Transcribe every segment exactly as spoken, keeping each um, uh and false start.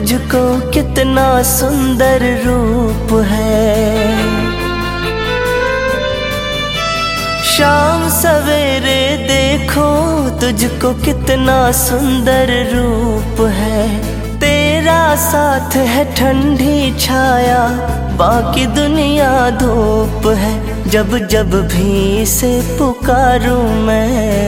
तुझको कितना सुंदर रूप है। शाम सवेरे देखो तुझको कितना सुंदर रूप है। तेरा साथ है ठंडी छाया, बाकी दुनिया धूप है। जब जब भी इसे पुकारूं मैं,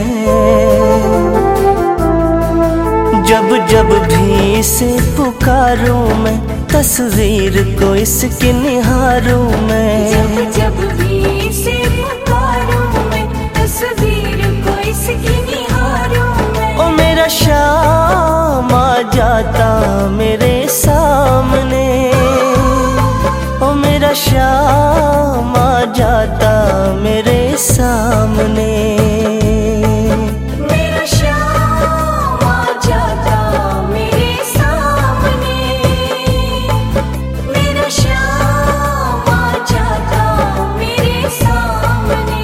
जब जब भी इसे पुकारूं मैं, तस्वीर को इसकी निहारूं मैं। जब जब भी इसे पुकारूं मैं, तस्वीर को इसकी निहारूं मैं। ओ मेरा शाम आ जाता मेरे सामने, ओ मेरा शाम आ जाता मेरे सामने। मेरा शाम आ जाता मेरे सामने, मेरा शाम आ जाता मेरे सामने।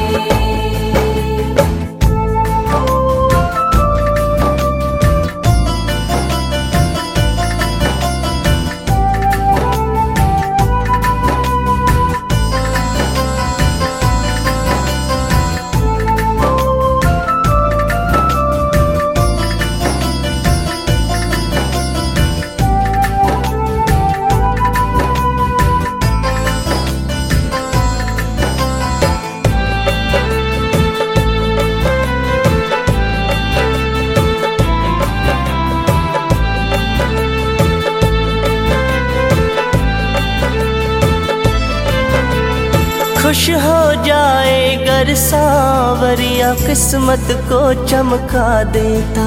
खुश हो जाए गर सांवरिया, किस्मत को चमका देता।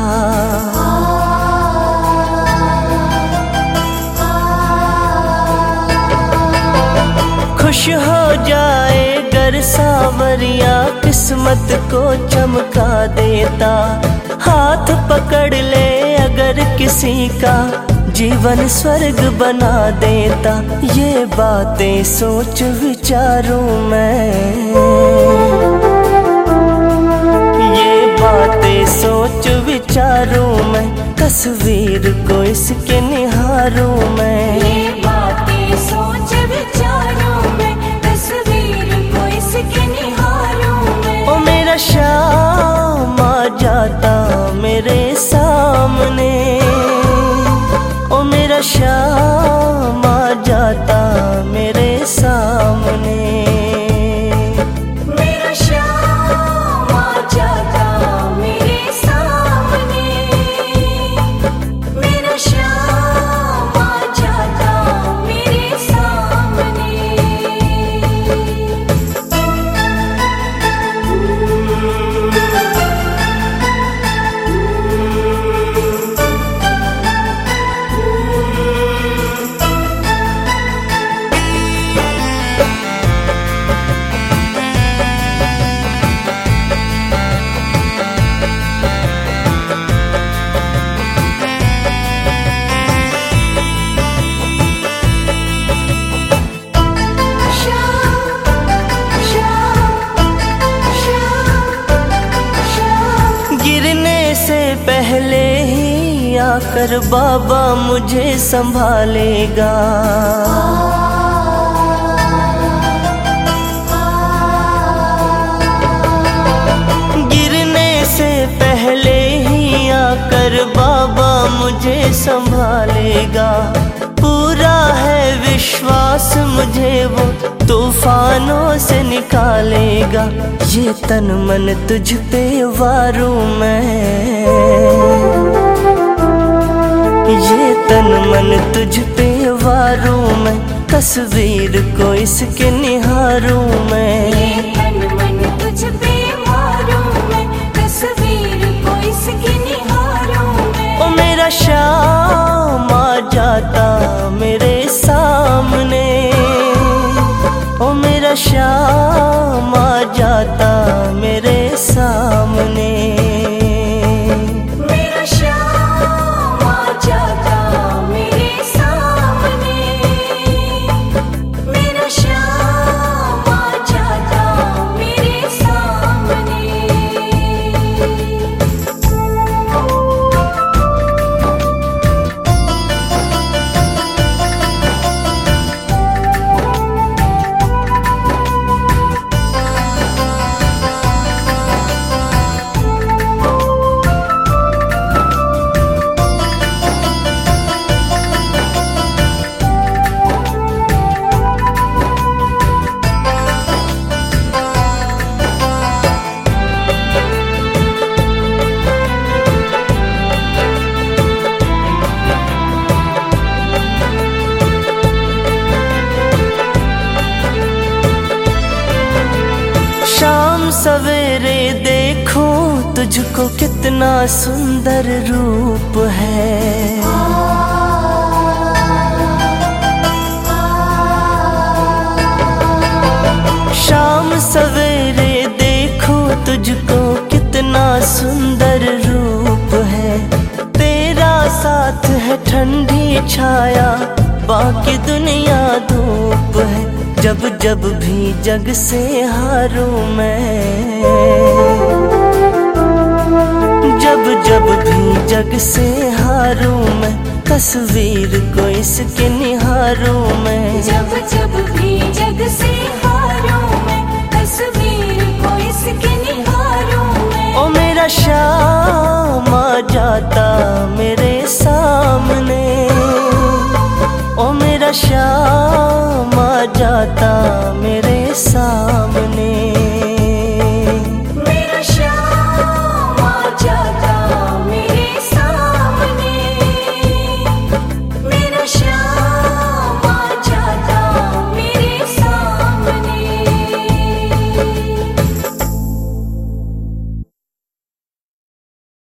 खुश हो जाए गर सांवरिया, किस्मत को चमका देता। हाथ पकड़ ले अगर किसी का, जीवन स्वर्ग बना देता। ये बातें सोच विचारूं मैं, ये बातें सोच विचारूं मैं, तस्वीर को इसके निहारूं मैं। ये बातें सोच विचारूं मैं, तस्वीर को इसके निहारूं मैं। ओ मेरा शाम आ जाता मेरे सामने, ओ मेरा शाम आ जाता मेरे सामने। मेरा शाम आ जाता मेरे सामने, मेरा शाम आ जाता मेरे सामने। पहले ही आकर बाबा मुझे संभालेगा। गिरने से पहले ही आकर बाबा मुझे संभालेगा। पूरा है विश्वास मुझे वो तूफानों से निकालेगा। ये तन मन तुझ पे वारूं मैं, ये तन मन तुझ पे वारूं मैं, तस्वीर को इसके निहारूं मैं। ये तन मन तुझ पे वारूं मैं, तस्वीर को इसके निहारूं मैं। ओ मेरा शाम आ जाता मेरे सामने, ओ मेरा शाम आ जाता मेरे सामने। मेरा शाम आ जाता मेरे सामने, मेरा शाम आ जाता मेरे सामने। तुझको कितना सुंदर रूप है। शाम सवेरे देखो तुझको कितना सुंदर रूप है। तेरा साथ है ठंडी छाया, बाकी दुनिया धूप है। जब जब भी जग से हारूं मैं, जब जब भी जग से हारूं मैं, तस्वीर को इसके निहारूं मैं। जब जब भी जग से हारूं मैं, तस्वीर को इसके निहारूं मैं। ओ मेरा शाम आ जाता मेरे सामने, ओ मेरा शाम आ जाता